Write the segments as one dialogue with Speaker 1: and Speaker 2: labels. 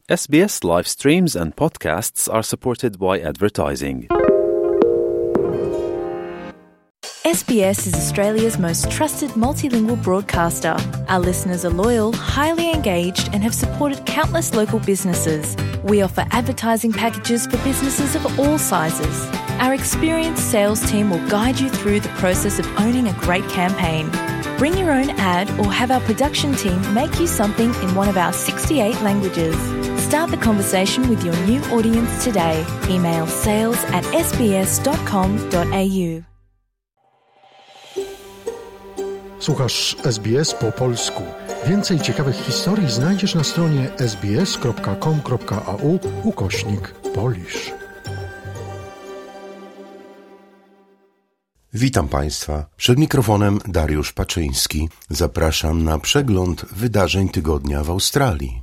Speaker 1: SBS live streams and podcasts are supported by advertising.
Speaker 2: SBS is Australia's most trusted multilingual broadcaster. Our listeners are loyal, highly engaged, and have supported countless local businesses. We offer advertising packages for businesses of all sizes. Our experienced sales team will guide you through the process of owning a great campaign. Bring your own ad or have our production team make you something in one of our 68 languages. Start the conversation with your new audience today. Email sales@sbs.com.au.
Speaker 3: Słuchasz SBS po polsku. Więcej ciekawych historii znajdziesz na stronie sbs.com.au/Polish.
Speaker 4: Witam Państwa. Przed mikrofonem Dariusz Paczyński. Zapraszam na przegląd wydarzeń tygodnia w Australii.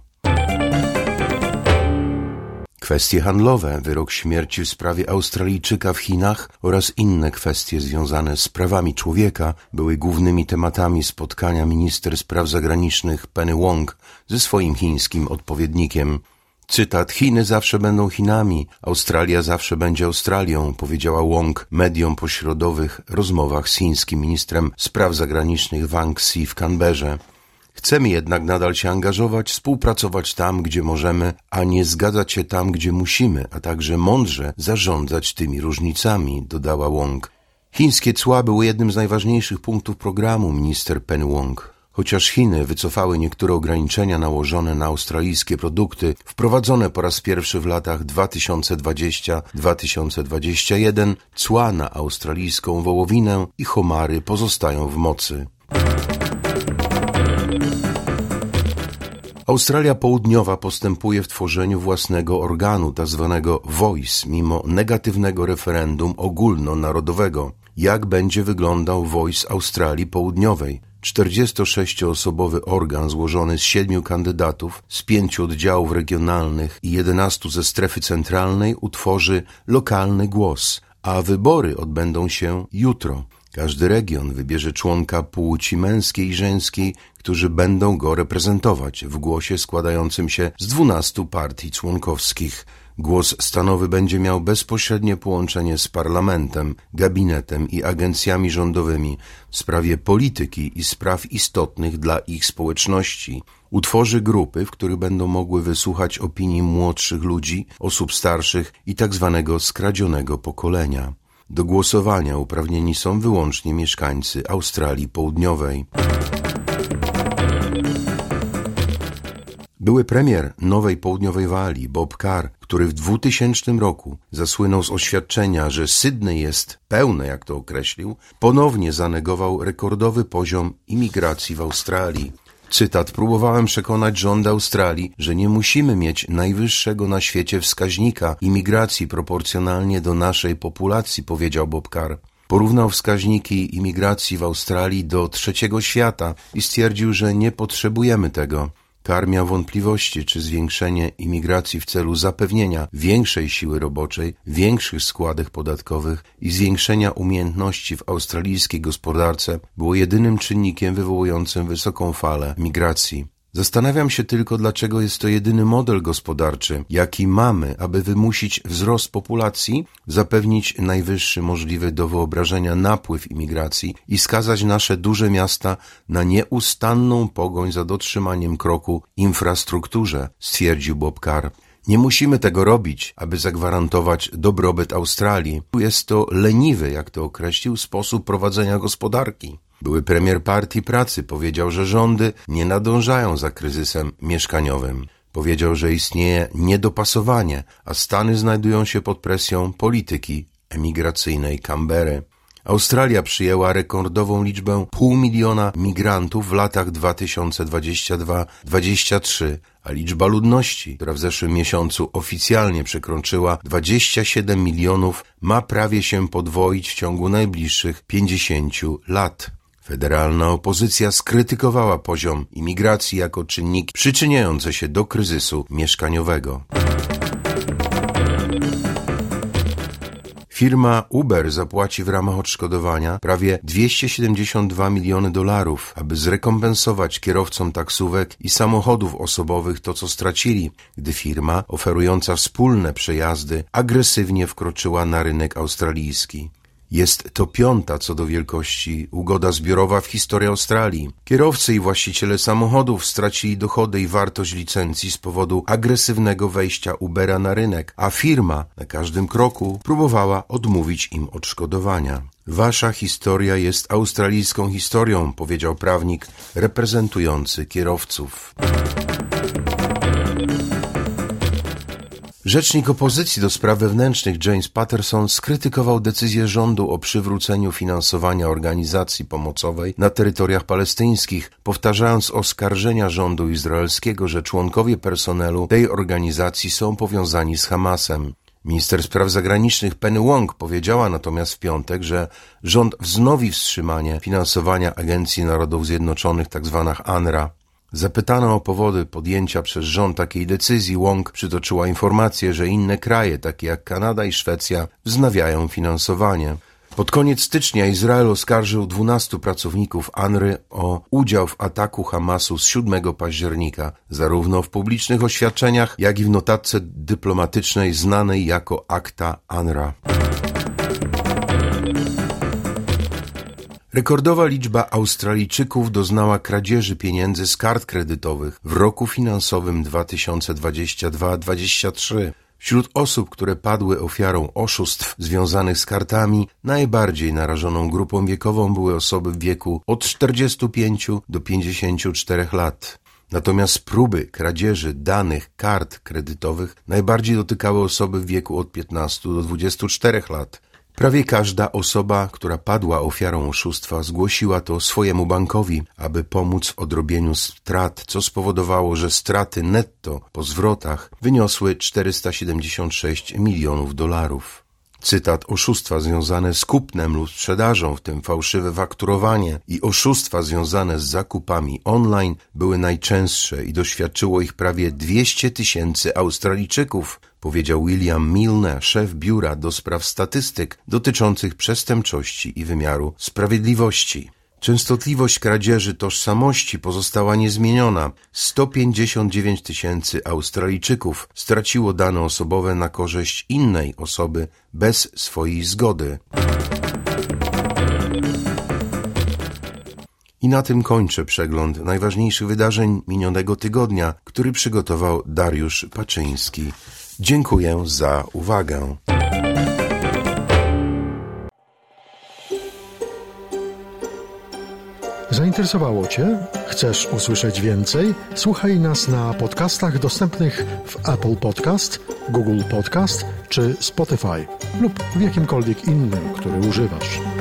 Speaker 4: Kwestie handlowe, wyrok śmierci w sprawie Australijczyka w Chinach oraz inne kwestie związane z prawami człowieka były głównymi tematami spotkania minister spraw zagranicznych Penny Wong ze swoim chińskim odpowiednikiem. Cytat: Chiny zawsze będą Chinami, Australia zawsze będzie Australią, powiedziała Wong mediom po środowych rozmowach z chińskim ministrem spraw zagranicznych Wang Xi w Canberrze. Chcemy jednak nadal się angażować, współpracować tam, gdzie możemy, a nie zgadzać się tam, gdzie musimy, a także mądrze zarządzać tymi różnicami, dodała Wong. Chińskie cła były jednym z najważniejszych punktów programu minister Penny Wong. Chociaż Chiny wycofały niektóre ograniczenia nałożone na australijskie produkty, wprowadzone po raz pierwszy w latach 2020-2021, cła na australijską wołowinę i homary pozostają w mocy. Australia Południowa postępuje w tworzeniu własnego organu, tzw. Voice, mimo negatywnego referendum ogólnonarodowego. Jak będzie wyglądał Voice Australii Południowej? 46-osobowy organ złożony z 7 kandydatów, z 5 oddziałów regionalnych i 11 ze strefy centralnej utworzy lokalny głos, a wybory odbędą się jutro. Każdy region wybierze członka płci męskiej i żeńskiej, którzy będą go reprezentować w głosie składającym się z 12 partii członkowskich. Głos stanowy będzie miał bezpośrednie połączenie z parlamentem, gabinetem i agencjami rządowymi w sprawie polityki i spraw istotnych dla ich społeczności. Utworzy grupy, w których będą mogły wysłuchać opinii młodszych ludzi, osób starszych i tzw. skradzionego pokolenia. Do głosowania uprawnieni są wyłącznie mieszkańcy Australii Południowej. Były premier Nowej Południowej Walii, Bob Carr, który w 2000 roku zasłynął z oświadczenia, że Sydney jest pełne, jak to określił, ponownie zanegował rekordowy poziom imigracji w Australii. Cytat: próbowałem przekonać rząd Australii, że nie musimy mieć najwyższego na świecie wskaźnika imigracji proporcjonalnie do naszej populacji, powiedział Bob Carr. Porównał wskaźniki imigracji w Australii do trzeciego świata i stwierdził, że nie potrzebujemy tego. Carr miał wątpliwości, czy zwiększenie imigracji w celu zapewnienia większej siły roboczej, większych składek podatkowych i zwiększenia umiejętności w australijskiej gospodarce było jedynym czynnikiem wywołującym wysoką falę migracji. Zastanawiam się tylko, dlaczego jest to jedyny model gospodarczy, jaki mamy, aby wymusić wzrost populacji, zapewnić najwyższy możliwy do wyobrażenia napływ imigracji i skazać nasze duże miasta na nieustanną pogoń za dotrzymaniem kroku infrastrukturze, stwierdził Bob Carr. Nie musimy tego robić, aby zagwarantować dobrobyt Australii. Jest to leniwy, jak to określił, sposób prowadzenia gospodarki. Były premier Partii Pracy powiedział, że rządy nie nadążają za kryzysem mieszkaniowym. Powiedział, że istnieje niedopasowanie, a Stany znajdują się pod presją polityki emigracyjnej Canberry. Australia przyjęła rekordową liczbę 500 000 migrantów w latach 2022-2023, a liczba ludności, która w zeszłym miesiącu oficjalnie przekroczyła 27 milionów, ma prawie się podwoić w ciągu najbliższych 50 lat. Federalna opozycja skrytykowała poziom imigracji jako czynnik przyczyniający się do kryzysu mieszkaniowego. Firma Uber zapłaci w ramach odszkodowania prawie $272 miliony, aby zrekompensować kierowcom taksówek i samochodów osobowych to, co stracili, gdy firma oferująca wspólne przejazdy agresywnie wkroczyła na rynek australijski. Jest to 5. co do wielkości ugoda zbiorowa w historii Australii. Kierowcy i właściciele samochodów stracili dochody i wartość licencji z powodu agresywnego wejścia Ubera na rynek, a firma na każdym kroku próbowała odmówić im odszkodowania. Wasza historia jest australijską historią, powiedział prawnik reprezentujący kierowców. Rzecznik opozycji do spraw wewnętrznych James Patterson skrytykował decyzję rządu o przywróceniu finansowania organizacji pomocowej na terytoriach palestyńskich, powtarzając oskarżenia rządu izraelskiego, że członkowie personelu tej organizacji są powiązani z Hamasem. Minister spraw zagranicznych Penny Wong powiedziała natomiast w piątek, że rząd wznowi wstrzymanie finansowania Agencji Narodów Zjednoczonych, tzw. UNRWA. Zapytana o powody podjęcia przez rząd takiej decyzji, Wong przytoczyła informację, że inne kraje, takie jak Kanada i Szwecja, wznawiają finansowanie. Pod koniec stycznia Izrael oskarżył 12 pracowników UNRWA o udział w ataku Hamasu z 7 października, zarówno w publicznych oświadczeniach, jak i w notatce dyplomatycznej znanej jako Akta UNRWA. Rekordowa liczba Australijczyków doznała kradzieży pieniędzy z kart kredytowych w roku finansowym 2022-2023. Wśród osób, które padły ofiarą oszustw związanych z kartami, najbardziej narażoną grupą wiekową były osoby w wieku od 45 do 54 lat. Natomiast próby kradzieży danych kart kredytowych najbardziej dotykały osoby w wieku od 15 do 24 lat. Prawie każda osoba, która padła ofiarą oszustwa, zgłosiła to swojemu bankowi, aby pomóc w odrobieniu strat, co spowodowało, że straty netto po zwrotach wyniosły $476 milionów. Cytat: oszustwa związane z kupnem lub sprzedażą, w tym fałszywe fakturowanie i oszustwa związane z zakupami online były najczęstsze i doświadczyło ich prawie 200 000 Australijczyków, powiedział William Milne, szef biura do spraw statystyk dotyczących przestępczości i wymiaru sprawiedliwości. Częstotliwość kradzieży tożsamości pozostała niezmieniona. 159 000 Australijczyków straciło dane osobowe na korzyść innej osoby bez swojej zgody. I na tym kończę przegląd najważniejszych wydarzeń minionego tygodnia, który przygotował Dariusz Paczyński. Dziękuję za uwagę.
Speaker 3: Zainteresowało Cię? Chcesz usłyszeć więcej? Słuchaj nas na podcastach dostępnych w Apple Podcast, Google Podcast czy Spotify lub w jakimkolwiek innym, który używasz.